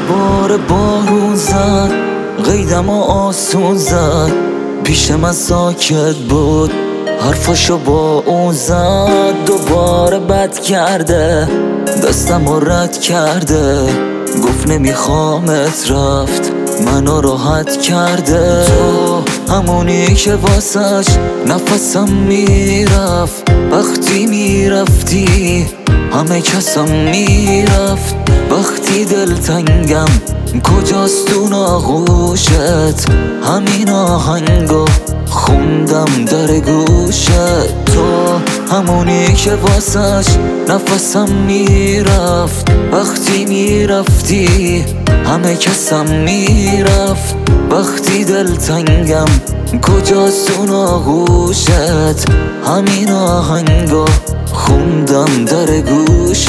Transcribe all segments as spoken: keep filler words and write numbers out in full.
دوباره بارون زد، قیدم و آسون زد، پیش من ساکت بود، حرفاشو با اون زد. دوباره بد کرده، دستم رو رد کرده، گفت نمیخوامت، رفت منو راحت کرده. تو همونی که واسش نفسم میرفت، وقتی میرفتی همه کسم میرفت. وقتی دلتنگم کجاست اون آغوشت، همین آهنگو خوندم در گوشت. تو همونی که واسش نفسم میرفت، وقتی میرفتی همه کسم میرفت. وقتی دلتنگم کجاست اون آغوشت، همین آهنگو خوندم در گوشت.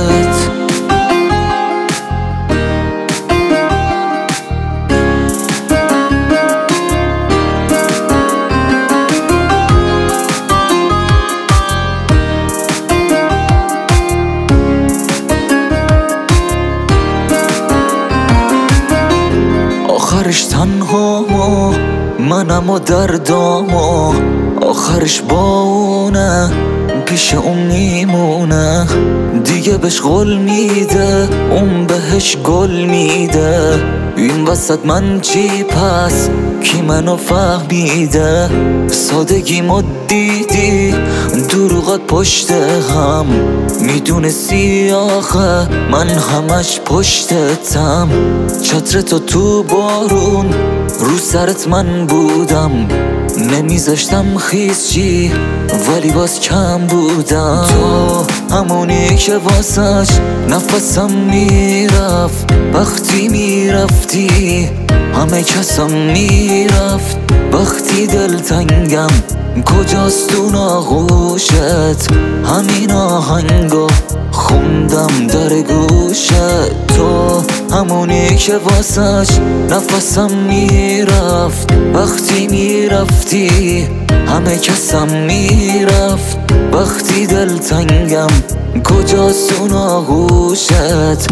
آخرش تنهامو منم و دردامو، آخرش با اونه پیش اون میمونه. دیگه بهش قول میده، اون بهش گل میده. این وسط من چی پس کی منو فهمیده؟ سادگیمو دیدی دروغات پشت هم، میدونستی آخه من همش پشتتم. چترتو تو بارون رو سرت من بودم، نمیذاشتم خیز چی ولی باز کم بودم. تو همونی که واسش نفسم میرفت، وقتی میرفتی همه کسم میرفت. وقتی دلتنگم کجاست اون آغوشت، همین آهنگو خوندم در گوشت. تو همونی که واسش نفسم میرفت، وقتی میرفتی همه کسم میرفت. وقتی دلتنگم کجاست اون آغوشت،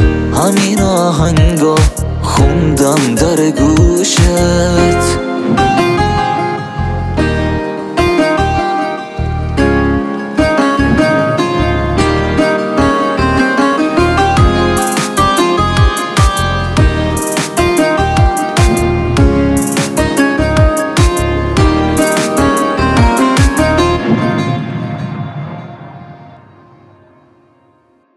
همین آهنگو خوندم در گوشت.